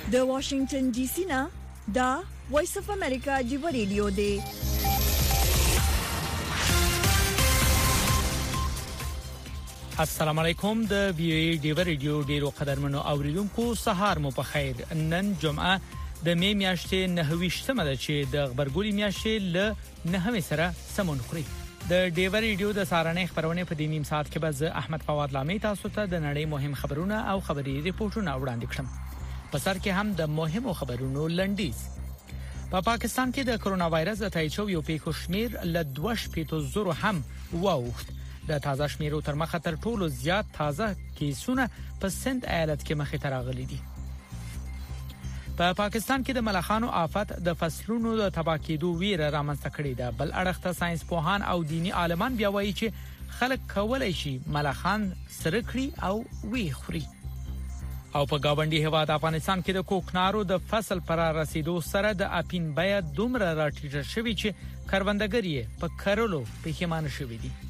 د واشنگټن ډي سي نه دا وایس اف امریکا دی ریډیو دی. السلام علیکم. د وی ای ډی ریډیو ډیرو قدرمنو اوریدونکو سهار مو په خیر. نن جمعه د می میاشتې 29مه ده چې د خبرګولي میاشتې له 9 سره سمون خوري. د ډیور ریډیو د سارنې خبرونه په دې نیم ساعت کې به احمد فواد لامي تاسو ته د نړۍ مهم خبرونه او خبري ریپورتونه وړاندې کړم. په سر کې هم د مهمو خبرونو لنډیز. په پاکستان کې د کرونا وایرس د تایید شویو پیښو شمیر له 2.0 هم واوښت. د تازه شمیرو تر مخه تر ټولو زیات تازه کیسونه په سند ایالت کې مخې ته راغلي دي. په پاکستان کې د ملخانو آفت د فصلونو د تباہ کېدو ویره رامنځته کړې ده. بل اړخ ته ساينس پوهان او دینی عالمان بیا وایي چې خلک کولای شي ملخان سره کړي او وی خوري. او په گاونډي هیواد افغانستان کې د کوکنارو د فصل پر رسیدو سره د اپین بیه دومره راټیټه شوې چې کروندګر یې په کرلو پښیمانه شوي دي.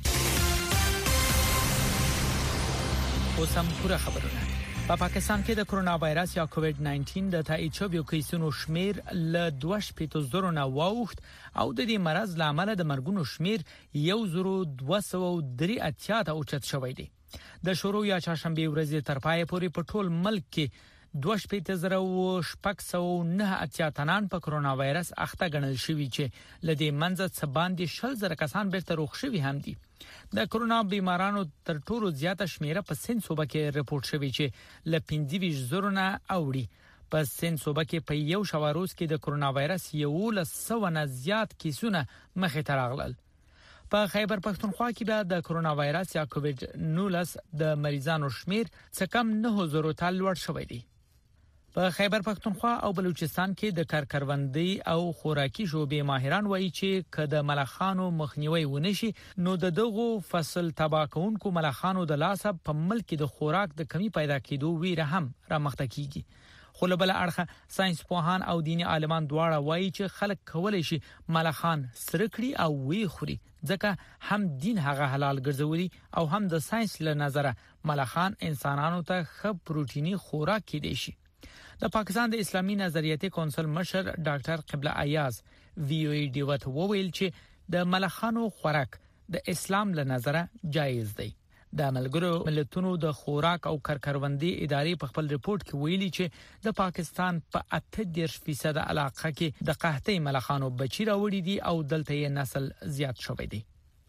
اوسم پوره خبرونه. په پاکستان کې د کرونا وایرس یا کووید 19 د تایید شویو کیسونو شمیر له 2.0 نه واوښت او د دې مرض لامل د مرګونو شمیر 1283 ته اوچت شوی دی. د شروع یا چهارشنبه ورځې تر پای پورې په ټول ملک کې 2.0 تنان په کرونا وایرس اخته ګڼل شوی چې لدې منځ څخه باندې 100,000 کسان بیرته روغ شوي هم دي. د کرونا بیمارانو تر ټولو زیاته شمیره په سند صوبه کې رپورټ شوی چې ل 25,000 نه اوړي. په سند صوبه کې په یو شواروز کې د کرونا وایرس 100 نه زیات کیسونه مخې ته راغلل. په خیبر پښتونخوا کې به د کرونا وایرس یا کووید 19 د مریضانو شمیر څه کم 9,000 ته لوړ شوی دی. په خیبر پښتونخوا او بلوچستان کې د کارکروندي او خوراکي شوبې ماهران وایي چې کله ملخانو مخنیوي ونشي نو دغه فصل تباہ کونکو ملخانو د لاسه په ملک د خوراک د کمی پیدا کېدو ویره هم رامخته کیږي. خو له بل اړخه ساينس پوهان او دینی عالمان دواړه وایي چې خلک کولای شي ملخان سره کړي او وی خوري ځکه هم دین هغه حلال ګرځولي او هم د ساينس له نظره ملخان انسانانو ته ښه پروتینی خوراک کېدي شي. د پاکستان د اسلامي نظریاتي کونسل مشر ډاکټر قبله ایاز وی او ای ډی وت وویل چې د ملخانو خوراک د اسلام له نظره جایز دی. د ملګرو ملتونو د خوراک او کارکروندي ادارې په خپل ریپورت کې ویلي چې د پاکستان په 80% علاقه کې د قحطۍ ملخانو بچی راوړي دي او دلته یې نسل زیات شوی دی.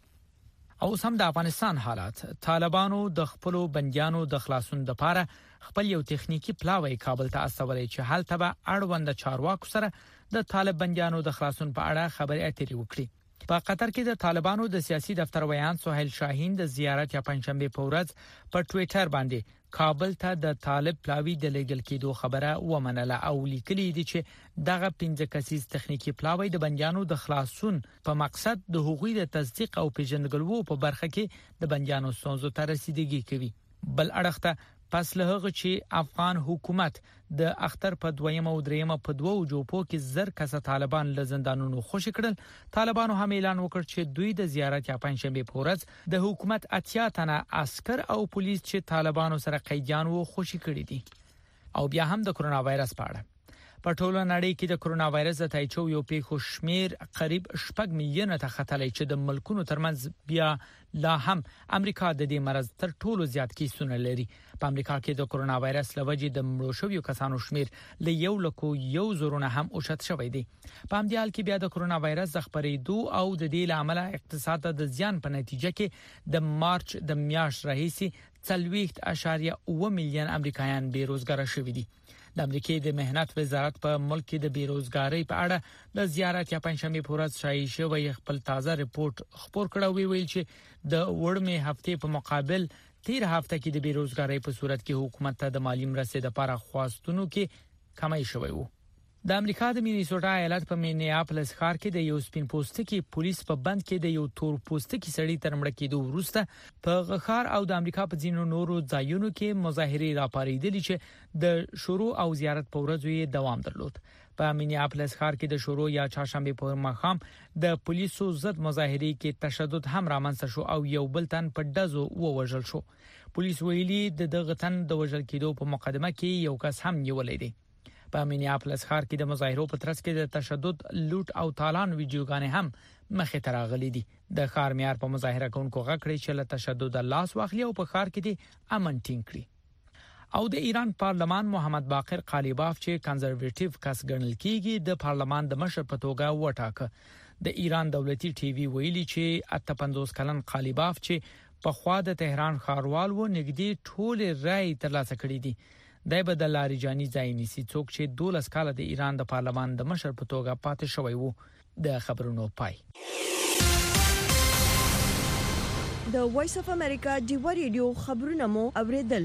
او سم د افغانستان حالات. طالبانو د خپل بنديانو د خلاصون لپاره خپل یو تخنیکی پلاوی کابل ته استولې چې حالت به اړوند چارواکو سره د طالب بنديانو د خلاصون په اړه خبرې اترې وکړي. په قطر کې د طالبانو د سیاسي دفتر ویان سہیل شاهین د زیارت یا پنځشنبه په ورځ په ټوئیټر باندې کابل ته د طالب پلاوی د لیګل کېدو خبره ومنله او لیکلي دي چې دغه 15 کسیز تخنیکی پلاوی د بنديانو د خلاصون په مقصد د حقوقي د تصدیق او پیژندګلوو په برخه کې د بنديانو ستونزو ته رسیدګي کوي. بل اړخ ته پس له هغه چې افغان حکومت د اختر په دویمه او دریمه په دوو جوپو کې زر کسه طالبان له زندانونو خوشی کړل. طالبانو هم اعلان وکړ چې دوی د زیارت یا پنځشنبه په ورځ د حکومت 80 تنه عسكر او پولیس چې طالبانو سره قیدیان وو خوشی کړی دي. او بیا هم د کرونا وایرس په اړه په ټوله نړۍ کې د کرونا وایرس د تایید شویو پیښو شمیر قریب 6 میلیونه ته ختلې چې د ملکونو ترمنځ بیا لا هم امریکا د دې مرض تر ټولو زیات کیسونه لري. په امریکا کې د کرونا وایرس لوجې د مړو شویو کسانو شمیر له 1,000 هم اوچت شوی دی. په همدې حال کې بیا د کرونا وایرس د خپرېدو او د دې لامل اقتصاد ته د زیان په نتیجه کې د مارچ د میاشت راهیسي 40.8 میلیون امریکایان بیروزګار شوي دي. د امریکای د مهنت وزارت په ملک کې د بیروزګاری په اړه د زیارت یا پنځشنبه په ورځ شایع شوی خپل تازه ریپورت خبر کړی ویل چې د وړمې هفته په مقابل 13 هفته کې د بیروزګاری په صورت کې حکومت ته د مالی مرستې لپاره خواستونو کې کمی شوی وو. د امریکا د مینیسوټا ایالت په مینیاپولس ښار کې د یو سپین پوستکي پولیس په بند کې د یو تور پوستکي سړي تر مړ کېدو وروسته په ښار او د امریکا په ځینو نورو ځایونو کې مظاهرې راپارېدلې چې د شروع او زیارت په ورځو یې دوام درلود. په مینیاپولس ښار کې د شروع یا چهارشنبه په ماښام د پولیسو ضد مظاهرې کې تشدد هم رامنځته شو او یو بل تن په ډزو ووژل شو. پولیس ویلي د دغه تن د وژل کېدو په مقدمه کې یو کس هم نیولې دی. په مینیاپولس ښار کې د مظاهرو په ترڅ کې د تشدد، لوټ او تالان ویډیوګانې هم مخې ته راغلي دي. د ښار میار په مظاهره کوونکو غږ کړی چې له تشدد لاس واخلي او په ښار کې د امن ټینګ کړي. او د ایران پارلمان محمد باقر قالیباف چې کنزرویټیو کس ګڼل کیږي د پارلمان د مشر په توګه وټاکه. د ایران دولتي ټي وي ویلي چې 58 کلن قالیباف چې په خوا د تهران ښاروال و نږدې ټول رای ترلاسه کړي دي. د بدل لاریجانی ځای نیسي څوک چې 12 کال د ایران د پارلمان د مشر په توګه پاتې شوی وو. د خبرونو پای. د وایس اف امریکا ډیو ریډیو خبرونه مو اوریدل.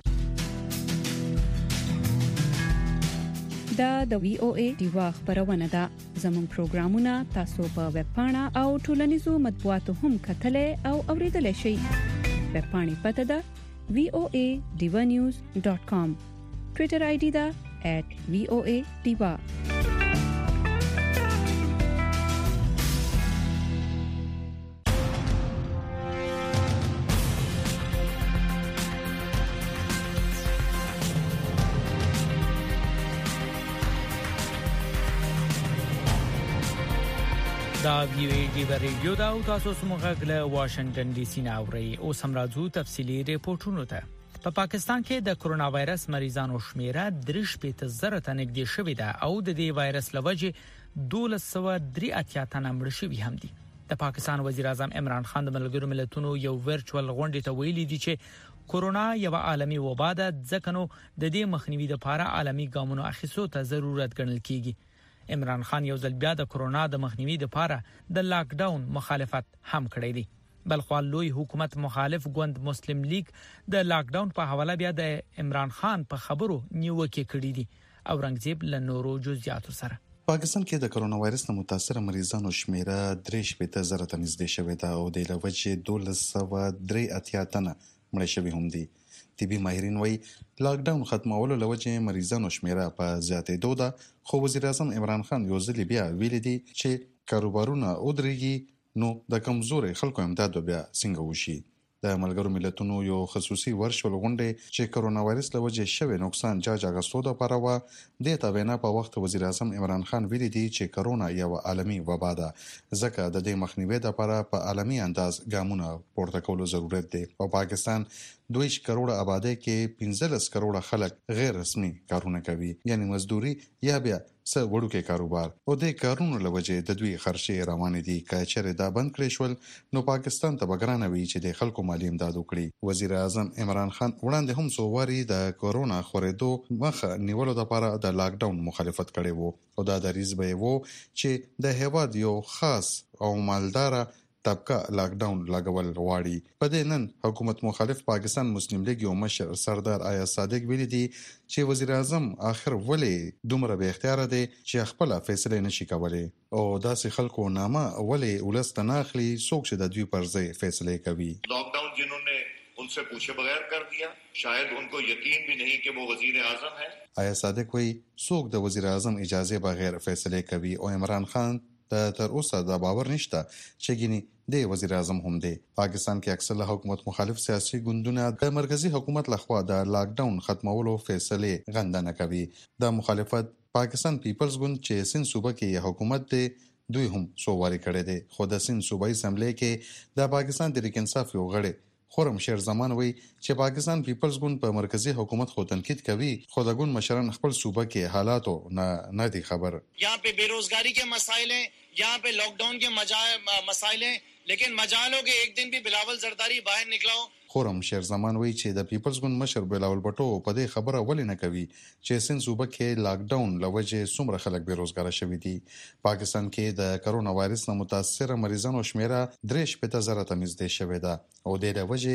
دا د وی او ای ډیوا خبرونه ده. زموږ پروګرامونه تاسو په ویب پاڼه او ټولنیزو مطبوعاتو هم کتلای او اوریدلای شئ. ویب پاڼې پته ده voanews.com. ټوئیټر آی ډی ده @voa_diva. دا ویډیو ریډیو دا او تاسو سمغه له واشنگټن ډي سي نه اوري. او سمراځو تفصيلي ریپورتونو ته. په پاکستان کې د کرونا وایرس مریضانو شمیره 3.0 ته نږدې شوې ده او د دې وایرس لوجه 1283 تنه مړ شوي هم دي. د پاکستان وزیر اعظم عمران خان د ملګرو ملتونو یو ورچوال غونډه ته ویلي دي چې کورونا یو عالمي وبا ده، ځکه نو د دې مخنیوي لپاره عالمي ګامونو اخیستو ته ضرورت ګڼل کیږي. عمران خان یو ځل بیا د کورونا د مخنیوي لپاره د لاک ډاون مخالفت هم کړی دی. بلخو لوی حکومت مخالف ګوند مسلم لیگ د لاک ډاون په حواله بیا د عمران خان په خبرو نیوکه کړې دي. او رنگزیب له نورو جزئیاتو سره. پاکستان کې د کرونا وایرس نه متاثر مریضانو شمیره 3.0 ته نږدې شوې ده او د لوجه 1283 تنه مړ شوي هم دي. طبي ماهرین وایي لاک ډاون ختمولو لوجه مریضانو شمیره په زیاتېدو ده، خو وزیر اعظم عمران خان یو ځل بیا ویلي دي چې کاروبارونه ودرېږي نو د کمزوري خلکو امداد بیا څنګه وشي. د ملګرو ملتونو یو خصوصي ورشل غونډه چې کرونا وایرس لوجه شوی نقصان جاج اگستو د پاره د تابعنا په وخت وزیر اعظم عمران خان ویلي دي چې کرونا یو عالمي وبا ده، ځکه د دې مخنیوي لپاره په عالمي انداز ګامونه پورته کول ضرورت دی. په پاکستان 2 کروڑه آبادی کې 15 کروڑه خلک غیر رسمي کارونه کوي، یعنی مزدوري یا بیا څه وړوکی کاروبار. او د کارونو لوجه د دوی خرچې روان دي. کچره دا بند کړی شول نو پاکستان ته بګرانوي چې د خلکو مالی امداد وکړي. وزیر اعظم عمران خان وړاندې هم سوواري د کورونا خورېدو مخه نیولو لپاره د لاک ډاون مخالفت کړی وو او دا دریځ به وو چې د هیواد یو خاص او مالدار طبقه لاک ډاون لګول غواړي. په دې نن حکومت مخالف پاکستان مسلم لیگ یو مشر سردار آیا صادق ویلي دي چې وزیر اعظم آخر ولې دومره به اختیار دی چې خپل فیصله نشي کولای او داسې خلکو نامه ولې ولستناخلي څوک چې د دوی پر ځای فیصله کوي. لاک ډاون जिन्होंने उनसे पूछे बगैर कर दिया, शायद उनको यकीन भी नहीं कि वो वजीर आजम है. آیا صادق وایي څوک د وزیر اعظم اجازه بغیر فیصله کوي او عمران خان تر اوسه دا باور نشته چې ګینی د وزیر اعظم هم دی. پاکستان کې اکثره حکومت مخالف سیاسي ګوندونه د مرکزی حکومت لخوا د لاک ډاون ختمولو فیصله غندنه کوي. د مخالفت پاکستان پیپلز ګوند چې سند صوبه کې حکومت دی دوی هم سوواري کړی دی، خو د سند صوبایي اسمبلی کې د پاکستان تحریک انصاف یو غړی خورم شیر زمان وی چې پاکستان پیپلز ګوند په مرکزی حکومت خو تنقید کوي، خو د ګوند مشران خپل صوبه کې حالاتو نه دي خبر. यहाँ पे बेरोजगारी के मसाइल हैं, यहाँ पे लॉकडाउन के मसाइल हैं, लेकिन मजालों के एक दिन भी बिलावल जरदारी बाहर निकलाओ. خورم شیر زمان وی چې د پیپلز ګوند مشر بلاول بټو په دې خبره ولې نه کوي چې سند صوبه کې لاک ډاون لوجه څومره خلک بیروزګار شوي دي. پاکستان کې د کرونا وایرس نه متاثر مریضانو شمیره 3.0 ته نږدې شوې ده او د لوجه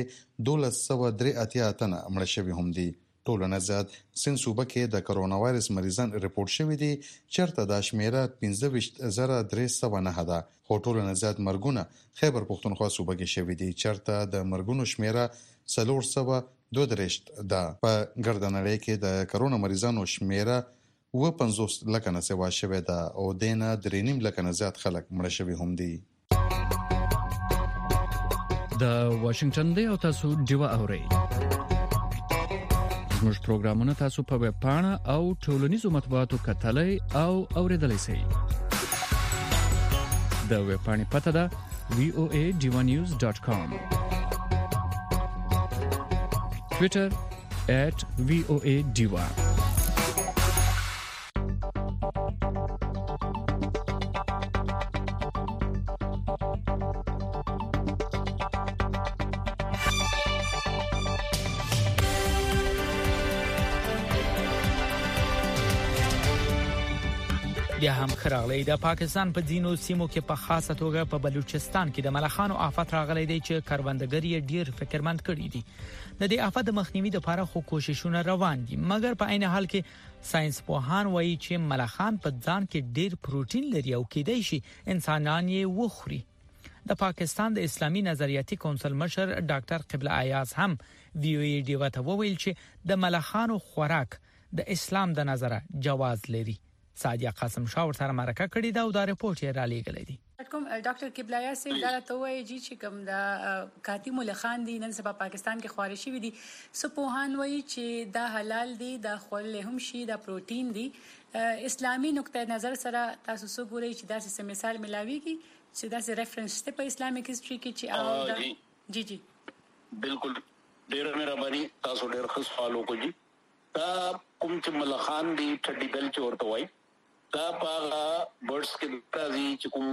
1283 تنه مړ شوي هم دي. ټولنه زیات سند صوبه کې د کرونا وایرس مریضان ریپورت شوي دي، چرته د شمیره 15309 ده. خو ټولنه زیات مرګونه خیبر پختونخوا صوبه کې شوي دي، چرته د مرګونو شمیره 432 ده. په ګردنړۍ کې د کرونا مریضانو شمیره 50 لکه نه سوا شوې ده او دینه 3.5 لکه نه زیات خلک مړ شوي هم دي. د واشنگټن دی او تاسو دیوا اورئ. زموږ پروګرامونه تاسو په ویب پاڼه او ټولنیزو مطبوعاتو کتلای او اوریدلای شئ. د ویب پاڼې پته ده voadivanews.com. Twitter @voadiva. بیا هم خراغلی د پاکستان په ځینو سیمو کې په خاصه توګه په بلوچستان کې د ملخانو آفت راغلی دی چې کروندګری ډیر فکرمند کړي دي. د دې آفت د مخنیوي لپاره خو کوششونه روان دي، مګر په عین حال کې ساينس پوهان وایي چې ملخان په ځان کې ډیر پروتین لري او کېدای شي انسانان یې وخوري. د پاکستان د اسلامي نظریاتي کونسل مشر ډاکټر قبله ایاز هم وی ډي وته وویل چې د ملخانو خوراک د اسلام د نظره جواز لري. سادیا قاسم شاه ورته مرکه کړې دا او دا رپورت یې را لېږلی دی. ډاکټر قبله سے دا ته وایي چې کوم دا کاتی ملخان دي نن سبا پاکستان کې خوارشي وي دي سپوهان وایي چې دا حلال دي دا خل هم شي دا پروتین دي. اسلامي نقطه نظر سره تاسو وګورئ چې دا څه مثال ملاويږي چې دا څه ریفرنس ته په اسلامیک هیستوري کې چې جی بالکل ډېر مهرباني تاسو ډېر ښه سوال وکړئ. دا کوم چې ملخان دي ټډي بل چورته وایي دا پاغا برډز کې راځي چې کوم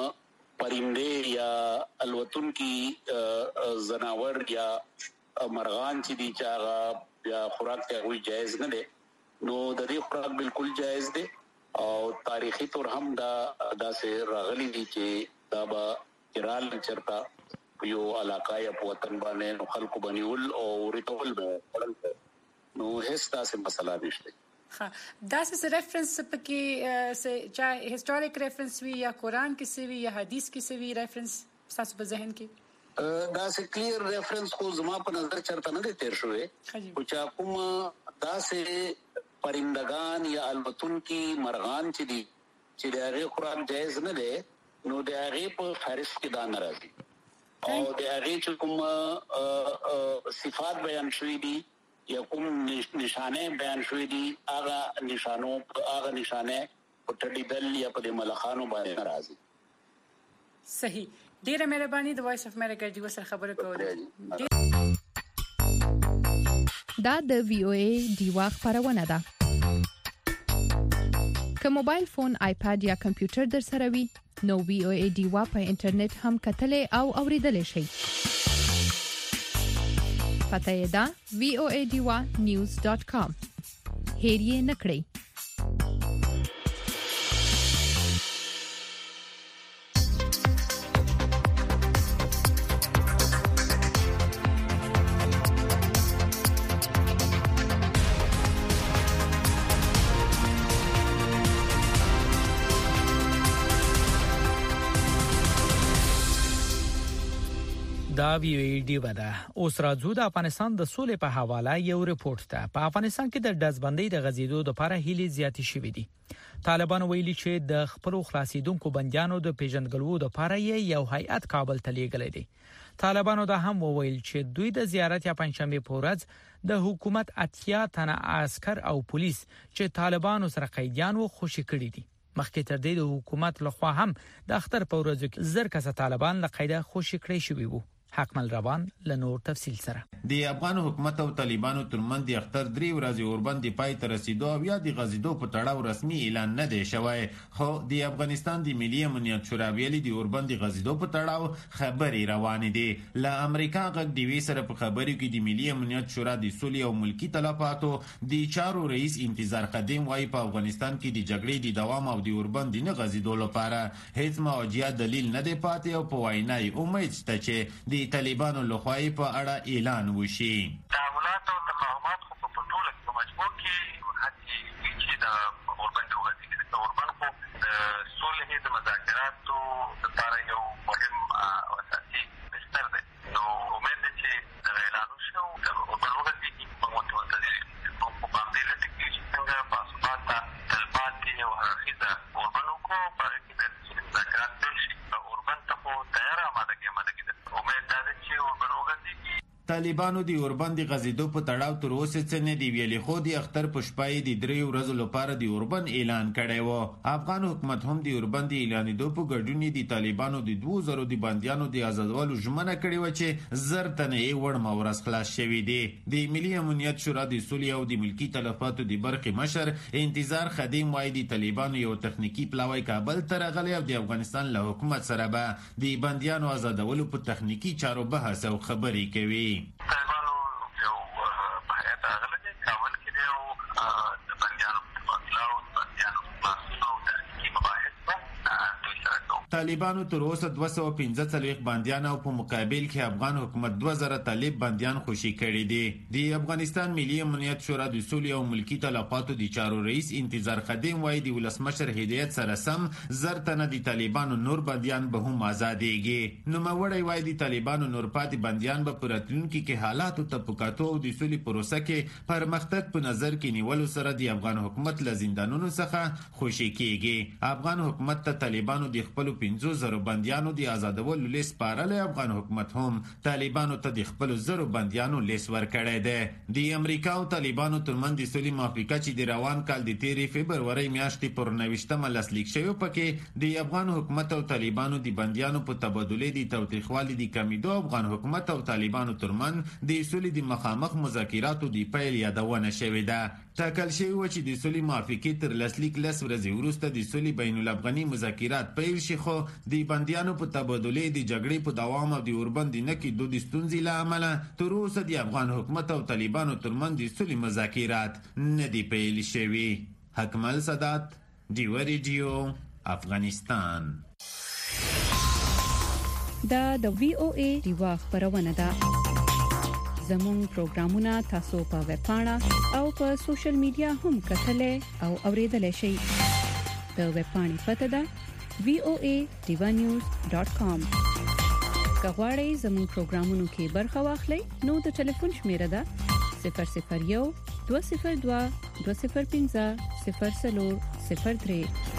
پرنده یا الوتون کی زناور یا مرغان چې دي چې یا خوراک ته وي جایز نه دي، نو د دې خوراک بالکل جایز دي او تاریخي طور هم دا سه راغلي دي چې دا با چرال چرتا یو علاقه یا وطن باندې نو خلکو بنیول او ریټول به نو هیڅ تاسو مسله نشته. ها دا څه ریفرنس پکې چا هیستوریک ریفرنس وی یا قران کې سوي یا حدیث کې سوي ریفرنس تاسو په ذهن کې دا څه کلیر ریفرنس کو زما په نظر چرته نه تیر شوې او چا کوم دا څه پرندگان یا البتون کی مرغان چې دي چې د هغه قران جایز نه ده نو د هغه په فارس کې دا ناراضي او د هغه چې کوم صفات بیان شوې دي یا کوم نشانه بیان شوې دي هغه نشانه په ټډي بل یا په ملخانو باندې ناراضي. صحیح ډیره مهرباني د وایس اف امریکا دی وسره خبرې کوله. دا د وی او ای دیوا خبرونه ده. که موبایل فون آیپاد یا کمپیوټر در سره وي نو وی او ای دیوا په انټرنیټ هم کتلې او اوریدلې شي. پته یې ده voadivanews.com. هیر یې نکړئ. دا ویډیو ودا اوس راځو د افغانستان د سولې په حواله یو ریپورت ته. په افغانستان کې د دزبندۍ د غزیدو لپاره هلي زیاتې شوې دي. طالبان ویلي چې د خپل خلاصیدونکو بنديانو د پیژندګلوو لپاره یو هیئت کابل ته لیږلی دی. طالبانو دا هم وویل چې دوی د زیارت یا پنځشنبه په ورځ د حکومت 80 تنه عسكر او پولیس چې طالبانو سره قیدیان و خوشي کړي دي. مخکې تر دې د حکومت لخوا هم د اختر په ورځو کې زر کسه طالبان له قیده خوشي کړي شوي وو. حکمل روان لنور تفصیل سره د افغان حکومت او طالبانو ترمن د اختر 3 ورځې اوربند پای ته رسیدو او یا د غزیدو په تړاو رسمي اعلان نه دی شوی، خو د افغانستان د ملي امنیت شورا ویلي د اوربند غزیدو په تړاو خبري روان دي. له امریکا غږ دی وی سره په خبرو کې د ملي امنیت شورا د سولې او ملکی تلفاتو د چارو رئیس انتظار قدیم وايي په افغانستان کې د جګړې د دوام او د اوربند نه غزیدو لپاره هیڅ موجه دلیل نه دی پاتې او په وینای امید شته چې د طالبانو لخوا په اړه اعلان وشي. تعاملات او تفاهمات خو په ټوله کې مجبور کې هڅې چې د اوربند وغځي کې د اوربند خو د صلح د مذاکراتو لپاره یو مهم او اساسي بستر دی. نو امید ده چې د اعلان وشي او د اوربند وغځي کې په متوازی په باندې لټ کې څنګه پاسپاتا تلپاتې او هرخیزه اوربند کو په کې د مذاکرات پیل شي. اوربند ته خو تیار آماده کې امید ده چې اوربند وغځي طالبانو د اوربند غزیدو په تړاو تر اوسه څه نه دی ویلي، خو د اختر په شپه د 3 ورځو لپاره د اوربند اعلان کړی و. افغان حکومت هم د اوربند اعلانېدو په ګډون د طالبانو د 2000 د بندیانو د آزادولو ژمنه کړې و چې 1000 تنه یې وړمه ورځ خلاص شوي دي. د ملي امنیت شورا د سولې او د ملکي تلفاتو د برخې مشر انتظار خدیم وايي د طالبانو یو تخنیکی پلاوی کابل ته راغلی او د افغانستان له حکومت سره به د بندیانو آزادولو په تخنیکی چارو بحث او خبرې کوي. طالبانو یو هیات راغلی دی کابل کې دی او د بندیانو په مطلب او بندیانو په تخنیکي مباحث دوی سره کوي. طالبانو تر اوسه 215 بندیان او په مقابل کې افغان حکومت 2000 طالب بندیان خوشي کړي دي. د افغانستان ملي امنیت شورا د سولې او ملکي تلفاتو د چارو رئیس انتظار خدیم وايي د ولسمشر هدایت سره سم 1000 تنه د طالبانو نور بندیان به هم آزادېږي. نوموړی وايي د طالبانو نور پاتې بندیان به په راتلونکي کې حالاتو ته په کتو او د سولې پروسه کې پرمختګ په نظر کې نیولو سره د افغان حکومت له زندانونو څخه خوشي کیږي. افغان حکومت ته طالبانو د خپل 500 بندیانو د آزادولو لیست سپارلی. افغان حکومت هم طالبانو ته د خپل 1000 بندیانو لیست ورکړی دی. د امریکا او طالبانو ترمنځ د سولې موافقه چې د روان کال د 13 فبرورۍ میاشتې پر 29 لاسلیک شوی، پکې د افغان حکومت او طالبانو د بندیانو په تبادله د تاوتریخوالي د کمیدو افغان حکومت او طالبانو ترمنځ د سولې د مخامخ مذاکراتو د پیل یادونه شوې ده. ټاکل شوی و چې د سولې موافقې تر لاسلیک 10 ورځې وروسته د سولې بین الافغاني مذاکرات پیل شي، خو د بندیانو په تبادله د جګړې په دوام او د اوربند نه کېدو د ستونزې له امله تر اوسه د افغان حکومت او طالبانو ترمنځ د سولې مذاکرات نه دي پیل شوي. حکمل سادات، ډیو ریډیو، افغانستان. دا د وی او ای ډیوا خبرونه ده. زموږ پروګرامونه تاسو په ویب پاڼه او په سوشل میډیا هم کتلای او اوریدلای شئ. د ویب پاڼې پته ده voa.divanews.com. کغواړئ زموږ پروګرامونو کې برخه واخلئ نو د ټلیفون شمیره ده 001 202 205 0403.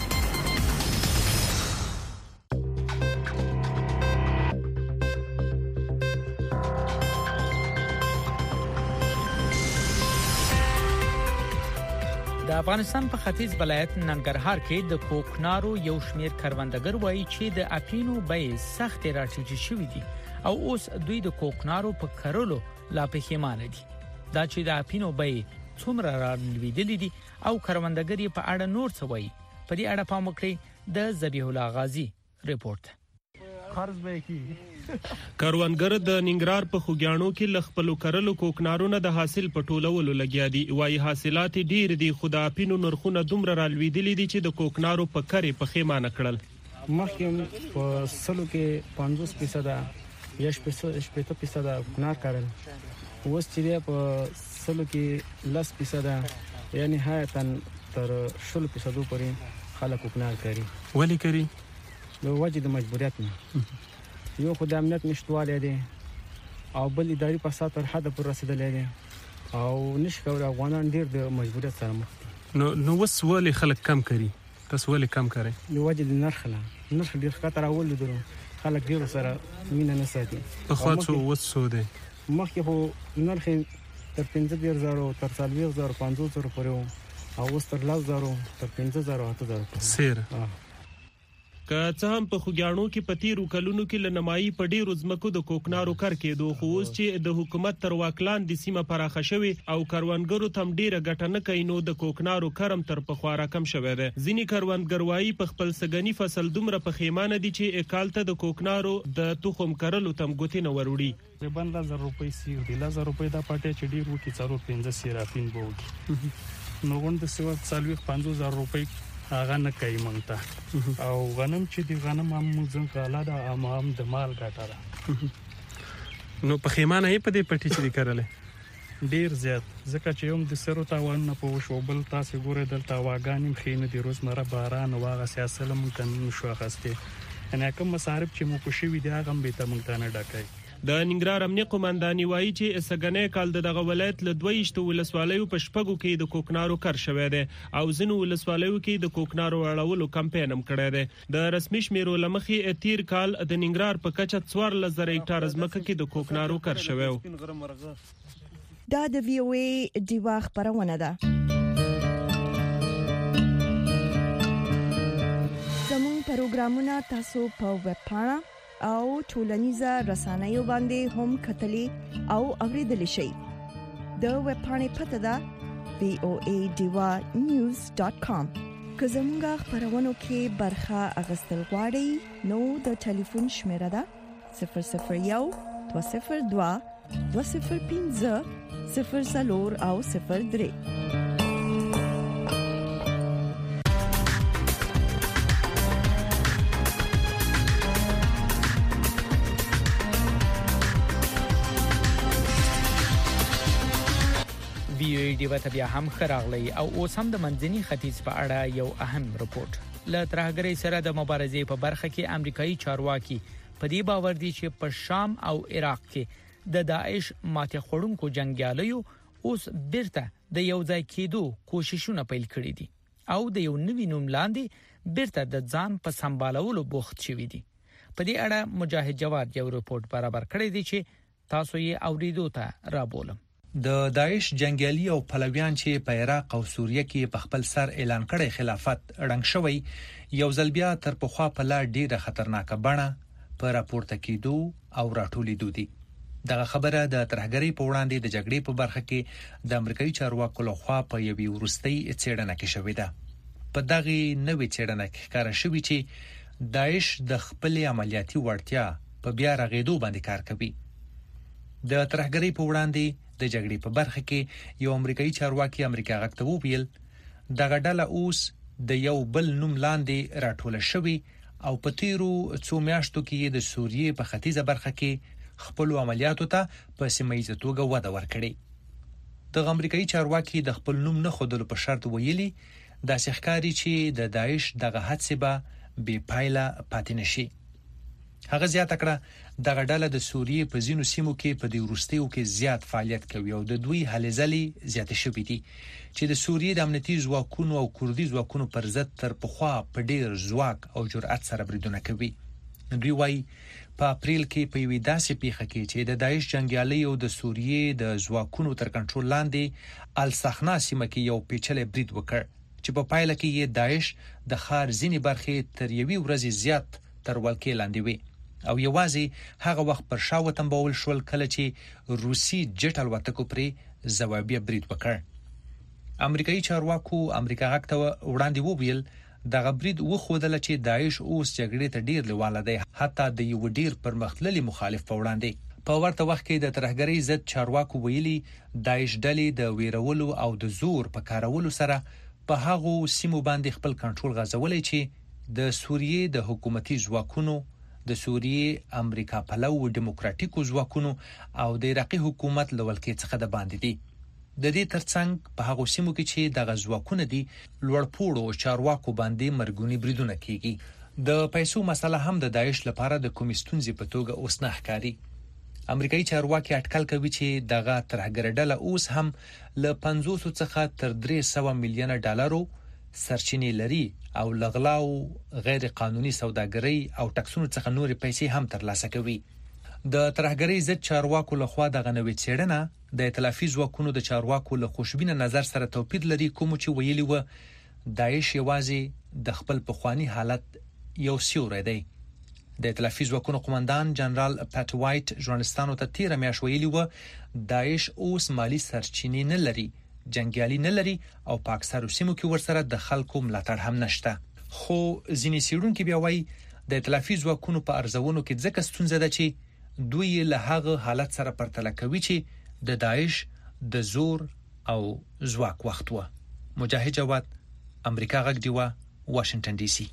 د افغانستان په ختیځ ولایت ننګرهار کې د کوکنارو یو شمیر کروندګر وایي چې د اپینو بیې سخت راټیټې شوې دي او اوس دوی د کوکنارو په کرلو لا پښیمانه دي. دا چې د اپینو بیې څومره راټیټېدلې دي او کروندګر یې په اړه نور څه وایي، په دې اړه پام وکړئ. د ذبیح الله غازی ریپورت. قرض به کی کروندګر د ننګرهار په خوګیاڼو کې لخپلو کرلو کوکنارونه د حاصل په ټولولو لګیا دي. وايي حاصلات ډیر دي، خو د اپینو نرخونه دومره رالوېدلي دي چې د کوکنارو په کرې په خېمانه کړل. مخکې په سلو کې 50% یا 80% کوکنار کړل، اوس چې په سلو کې 10% یعنی نهایتاً تر 16% پورې خلک کوکنار کوي. ولې کوي؟ د وجه د مجبوریت نه، یو خو د امنیت نشټوالی دی او بل اداري فساد تر حده پورې رسېدلی دی او نشي کولی افغانان ډېر د مجبوریت سره مخ دي. نو اوس ولې خلک کم کوي؟ تاسو ولې کم کوئ؟ د وجه د نرخ نه، نرخ ډېر ښکته راولېدلو، خلک ډېرو سره مینه نه ساتي. پخوا څو اوس څو دی؟ مخکې خو نرخ تر 15,000 تر 40,000 50,000 پورې و او اوس تر 10,000 تر 15,000 8,000 پورې سیر. که څه هم په خوګیاڼو کې په تیرو کلونو کې لنمایي په ډیرو ځمکو د کوکنارو کر کېدو، خو اوس چې د حکومت تر واکلان د سیمه پراخه شوي او کروندګرو تم ډیره ګټه نه کوي، نو د کوکنارو کرم تر پخوا راکم شوی دی. ځینې کروندګر وایي په خپل سګنی فصل دومره پښیمانه دي چې اکال ته د کوکنارو د تخم کرلو تم ګوتې نه وروړي. تقریبا 1000 روپۍ سی دی، 1000 روپۍ دا پټه چې ډیر وکي 4-5 سیرافین بوږي نو غونډه سیو 40-50,000 روپۍ هغه نه کوي مونږ ته. او غنم چې دی غنم هم موږ غلا ده هم د مال ګټه ده. نو په خیمانه یې په دې پټي چې کړلې ډیر زیات، ځکه چې هم د سرو تاوان نه په وشو. بل تاسو ګورئ دلته واګانې خینې د روزمره باران واغه سیاسله مونږ ته نشو اخسته، یعنی کوم مصارف چې مو کوشي وي دا غم به ته مونږ ته نه ډکای. د ننګرهار امنیه قومنداني وایي چې سګنې کال دغه ولایت له 22 ولسوالیو په شپږو کې د کوکنارو کار شوی دی او ځینو ولسوالیو کې د کوکنارو اړولو کمپاین هم کړی دی. د رسمي شمیرو لمخې تیر کال د ننګرهار په کچه 14,000 هکټار ځمکه کې د کوکنارو کار شوی و. دا د وی او ای دیوا خبرونه ده. زموږ پروګرامونه تاسو په ویب پاڼه او ټولنیزه رسنیو باندې هم کتلی او اوریدلی شئ. د ویب پاڼې پته ده voadiwanews.com. که زموږ خبرونو کې برخه اخیستل غواړئ نو د ټلیفون شمیره ده 001 202 205 00 او 03. ویو ډیو ته بیا هم خراغلی او اوس هم د منځني ختیځ په اړه یو اهم رپورت. له ترهګرۍ سره د مبارزې په برخه کې امریکایي چارواکي په دې باور دي چې په شام او عراق کې د داعش ماته خورونکو جنگیالیو اوس بیرته د یو ځای کېدو کوششونه پیل کړي دي او د یو نوي نوم لاندې بیرته د ځان په سمبالولو بوخت شوي دي. په دې اړه مجاهد جواد یو رپورت برابر کړی دی چې تاسو یې اوریدو ته رابولم. د داعش جنگیالي او پلویان چې په عراق او سوریه کې په خپل سر اعلان کړی خلافت رنګ شوی یو ځل بیا تر پخوا په لا ډیره خطرناکه بڼه په راپورته کېدو او راټولېدو دي. دغه خبره د ترهګرۍ په وړاندې د جګړې په برخه کې د امریکایي چارواکو لخوا په یوې وروستۍ څېړنه کې شوې ده. په دغه نوې څېړنه کې ښکاره شوی چې داعش د خپل عملیاتي وړتیا په بیا رغېدو باندې کار کوي. د ترهګرۍ په وړاندې د جګړې په برخه کې یو امریکایي چارواکي امریکا غږ ته وویل دغه ډله اوس د یو بل نوم لاندې راټوله شوی او په تیرو څو میاشتو کې د سوریې په ختیځه برخه کې خپل عملیاتو ته په سیمایي توګه وده ورکړي. د امریکایي چارواکي د خپل نوم نه خودلو په شرط ویلي د ښکاری چې د داعش دغه حادثه به بې پایله پاتې نشي. هغه زیاته کړه دغه ډله د سوریې په ځینو سیمو کې په دې وروستیو کې زیات فعالیت کوي او د دوی هلې ځلې زیات شوې دي چې د سوریې د امنیتي ځواکونو او کوردي ځواکونو پر ضد تر پخوا په ډیر ځواک او جرأت سره بریدونه کوي. دوی وايي په اپریل کې په یوې داسې پیښه کې چې د داعش جنگیالي او د سوریې د ځواکونو تر کنټرول لاندې السخنا سیمه کې یو پیچلې برید وکړ چې په پایله کې یې داعش د ښار ځینې برخې تر یوې ورځې زیات تر ولکې لاندې وي او یوازې هغه وخت پر شا وتمبول شول کله چې روسي جټ الوتکو پرې ځوابي برید وکړ. امریکایي چارواکو امریکا غږ ته وړاندې وویل دغه برید وښودل چې داعش اوس جګړې ته ډیر لیواله دی حتی د یو ډیر پرمختللي مخالف په وړاندې. په ورته وخت کې د ترهګرۍ ضد چارواکو ویلي داعش ډلې د ویرولو او د زور په کارولو سره په هغو سیمو باندې خپل کنټرول غځولای چې د سوریې د حکومتي ځواکونو د سوریې امریکا پلو ډیموکراتیکو ځواکونو او د عراقي حکومت لولکې څخه د باندې دي. د دې ترڅنګ په هغو سیمو کې چې دغه ځواکونه دي لوړپوړو چارواکو باندې مرګونی بریدونه کیږي. د پیسو مسله هم د داعش لپاره د کومې ستونزې په توګه اوس نه ښکاري. امریکایي چارواکي اټکل کوي چې دغه ترهګر ډله اوس هم له 500 څخه تر 300 میلیونه ډالرو سرچینې لري او لغلاو غیر قانوني سوداګري او ټکسونو څخه نورې پیسې هم ترلاسه کوي. د ترهګرۍ ضد چارواکو لخوا دغه نوې څېړنه د ائتلافي ځواکونو د چارواکو له خوشبینه نظر سره توپیر لري کوم چې ویلي و داعش یوازې د خپل پخوانی حالت یو سیوری دی. د ائتلافي ځواکونو قومندان جنرال پټ وایټ ژورنالستانو ته تیر میاشت ویلي و داعش اوس مالی سرچینې نه لري جنگیالي نه لري او په اکثرو سیمو کې ورسره د خلکو ملاتړ هم نشته. خو ځینې څېړونکي بیا وایي د ائتلافي ځواکونو په ارزونو کې ځکه ستونزه ده چې دوی له هغه حالت سره پرتله کوي چې د داعش د زور او ځواک وخت و. مجاهد جواد امریکا غږ دیوه واشنگټن ډي سي.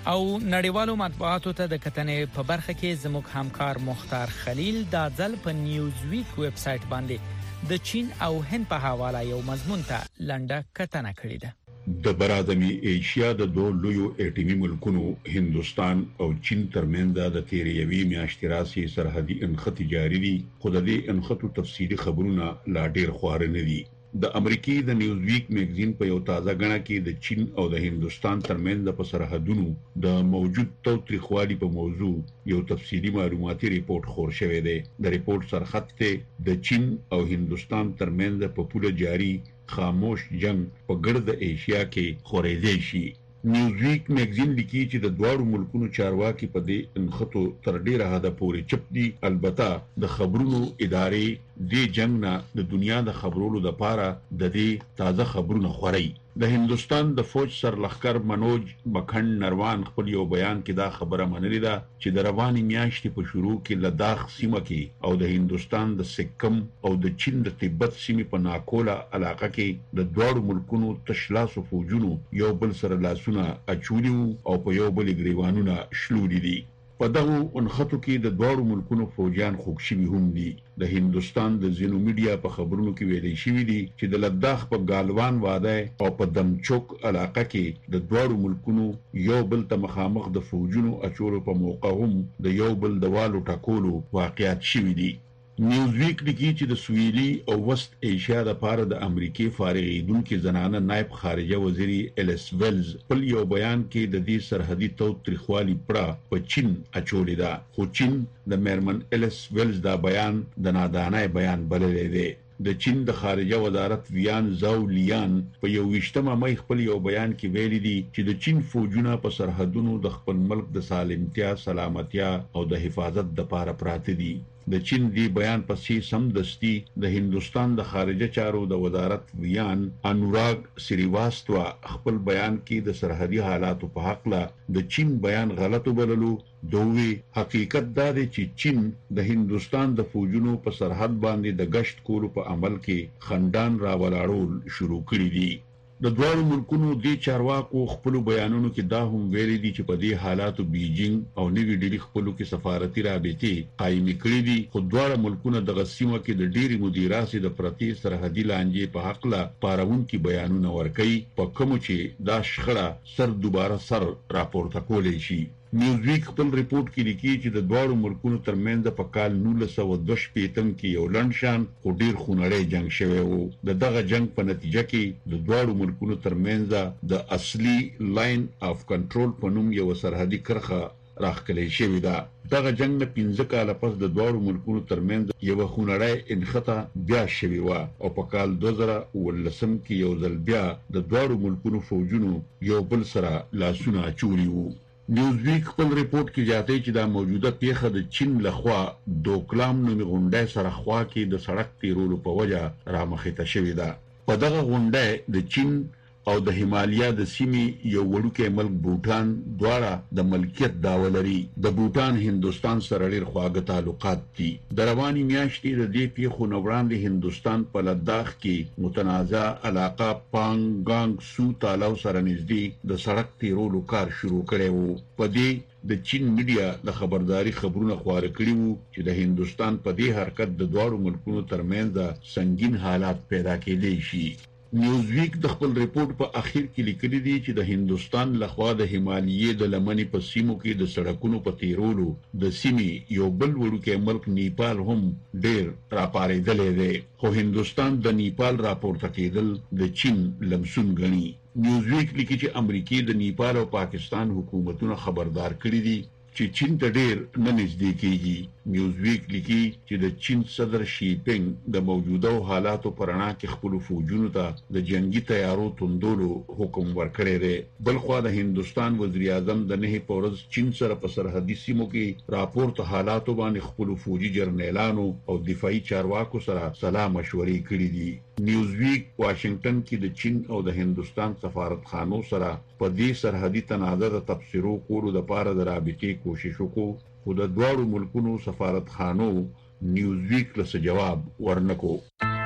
او نړیوالو مطبوعاتو ته د کتنې په برخه کې زموږ همکار مختار خلیل د ځل په نیوز ویک ویب سټ باندې د چین او هند په حواله یو مضمون ته لنډه کتنه کړې ده. د برادمي ایشیا د دوه لویو اټومي ملکونو هندستان او چین ترمنځ د تیریوي میاشتې راسي سرحدي انخط جاری دي، خو د دې انخطو تفصیلي خبرونه لا ډیر خوار نه دي. د امریکای د نیوز ویک میگزین په یو تازه غڼه کې د چین او د هندستان ترمنځ په سرحدونو د موجود توتریخوالي په موضوع یو تفصیلی معلوماتي ریپورت خور شوی دی. د ریپورت سرخط ته د چین او هندستان ترمنځ په پوله جاری خاموش جنگ په ګرد ایشیا کې خورېدل شي. نیوز ویک میگزین لیکي چې د دوړو ملکونو چارواکي په دې انخطو تر ډیره حد پورې چپ دي. البته د خبرونو ادارې د جنگ نه د دنیا د خبرولو لپاره د دې تازه خبرونه خوري. د هندستان د فوج سرلخکر منوج مکھنډ نروان خپل یو بیان کې دا خبره منلې ده چې د رواني میاشتې په شروع کې لداخ سیمه کې او د هندستان د سکم او د چین د تبت سیمې په ناکولا علاقه کې د دوړو ملکونو تشلاسو فوجونو یو بل سره لاسونه اچولي او په یو بل ګریوانونه شلولي دي. په دغه انخطو کې د دوړو ملکونو فوجیان خوږ شوي هم دي. د هندستان د زینو میډیا په خبرونو کې ویلي شوی دي چې د لداخ په ګالوان واده او په دمچوک علاقه کې د دوړو ملکونو یو بل ته مخامخ د فوجونو اچولو په موقع هم د یو بل د والو ټاکولو واقعیت شوی دي. نیوز ویک لیکي چې د سویلي او وست ایشیا د پاره د امریکای فارغیدونکو زنانه نائب خارجه وزیری الیس ویلز په یو بیان کې د دې سرحدي توتریخوالي پړه په چین اچولې ده، خو چین د میرمن الیس ویلز دا بیان د نادانه بیان بللی دی. د چین د خارجه وزارت ویان زاو لیان په 28 مې خپل یو بیان کې ویلي دي چې د چین فوجونه په سرحدونو د خپل ملک د سالمتیا، سلامتیا او د حفاظت لپاره پراته دي. د چین دی بیان پسې سمدستي د هندستان د خارجه چارو د وزارت ویان انوراگ سریواستوا خپل بیان کې د سرحدي حالاتو په حق له د چین بیان غلط وبللو. دوی حقیقت دا دی چې چین د هندستان د فوجونو په سرحد باندې د گشت کولو په عمل کې خندان راولاړول شروع کړی دي. د دوه ملکونو د چارواکو خپل بیانونو کې دا هم ویلي دي چې په دې حالاتو بیجینګ او نیوی ډیلی خپل کې سفارتي رابطې قائم کړې دي، خو دوه ملکونه د غسیمه کې د ډېری مدیراسي د پرتی سرحدي لانجې په حق لا پاروونکو بیانونه ورکړي، په کوم چې دا شخړه سر دوباره سر راپورته کولې شي. نیوز ویک خپل ریپورت کې لیکي چې د دوه ملکونو ترمنځ په کال 1922 کې یو لنډشان خو ډیر خونړی جنگ شوی وو. دغه جنگ په نتیجه کې د دوه ملکونو ترمنځ د اصلي لاین اف کنټرول په نوم یو سرحدي کرخه راخکلې شوې ده. دغه جنگ نه 15 کال پس د دوه ملکونو ترمنځ یو خونړی انخطا بیا شوی و او په کال 2019 کې یو ځل بیا د دوه ملکونو فوجونو یو بل سره لاسونه اچولي وو. نیوز ویک خپل ریپورت کې جاته چې دا موجوده پیښه د چین لخوا دوکلام نومي غونډه سره خوا کې د سړک تیرولو په وجه رامخته شوې ده. په دغه غونډه د چین او د هیمالیا د سیمې یو وړوکی ملک بوټان دواړه د ملکیت دعوه لري. د بوټان هندستان سره ډېر خواږه تعلقات دي. د رواني میاشتې د دې پیښو نه وړاندې هندستان په لداخ کې متنازع علاقه پانګانګ سو تالاو سره نږدې د سړک تیرولو کار شروع کړی وو. په دې د چین میډیا د خبرداري خبرونه خپاره کړي وو چې د هندستان په دې حرکت د دوه ملکونو ترمنځ سنگین حالات پیدا کېدای شي. نیوز ویک د خپل ریپورت په اخر کې لیکلي دي چې د هندستان لخوا د هیمالیې د لمنې په سیمو کې د سړکونو په تیرولو د سیمې یو بل وړوکی ملک نیپال هم ډېر راپارېدلی دی، خو هندستان د نیپال راپورته کېدل د چین لمسون ګڼي. نیوز ویک لیکي چې امریکای د نیپال او پاکستان حکومتونه خبردار کړي دي چې چین ته ډېر نه نږدې کېږي. نیوز ویک لیکي چې د چین صدر شي پینګ د موجوده حالاتو پر رڼا کې خپل فوجونو ته د جنگي تیارو توندولو حکم ورکړی دی. بلخوا د هندستان وزیر اعظم د 9 پورز چین سره په سرحدي سیمو کې راپورته حالاتو باندې خپل فوجي جرنیلانو او دفاعي چارواکو سره سلا مشورې کړې دي. نیوز ویک واشنگټن کې د چین او د هندستان سفارتخانو سره په دې سرحدي تنازع د تبصرو کولو لپاره د رابطې کوشش وکړو، خو د دوه ملکونو سفارتخانو نیوز ویک له جواب ورنکو.